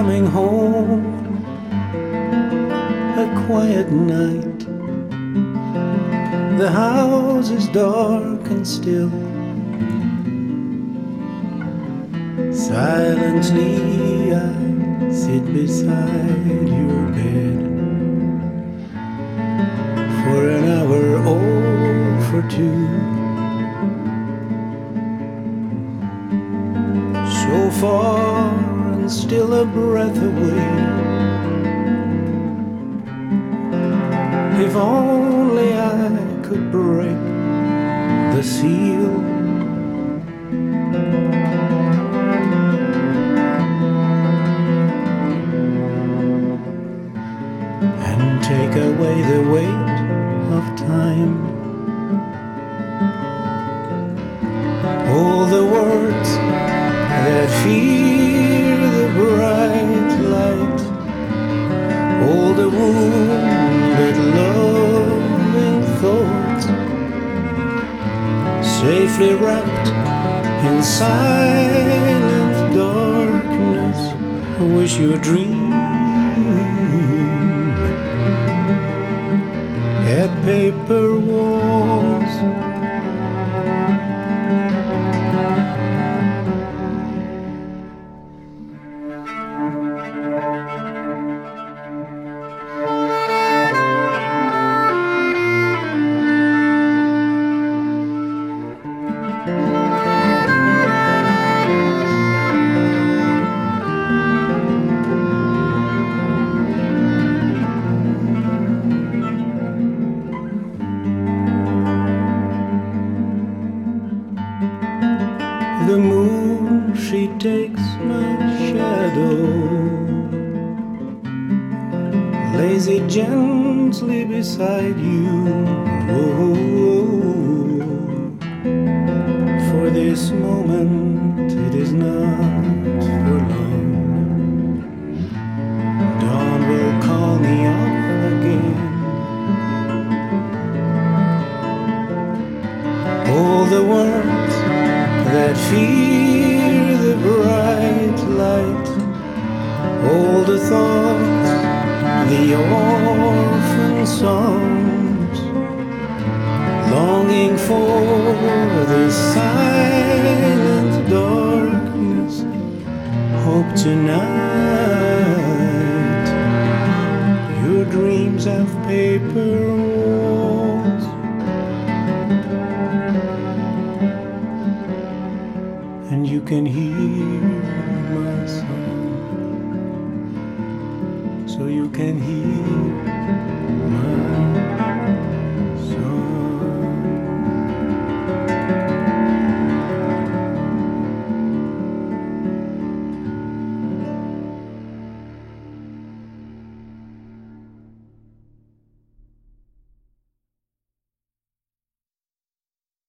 coming home, a quiet night. The house is dark and still. Silently I sit beside your bed for an hour or for two. So far and still a breath away. If only I could break the seal. And take away the weight of time. All the words that fear the bright light, all the wounded loving thoughts, safely wrapped in silent darkness. I wish you a dream had paper walls. The moon, she takes my shadow, lays it gently beside you. Oh, for this moment it is not for long. Dawn will call me up again. All the words that fear the bright light, all the thoughts, the orphan songs, longing for the silent darkness. Hope tonight your dreams have paper walls. And you can hear my song, so you can hear my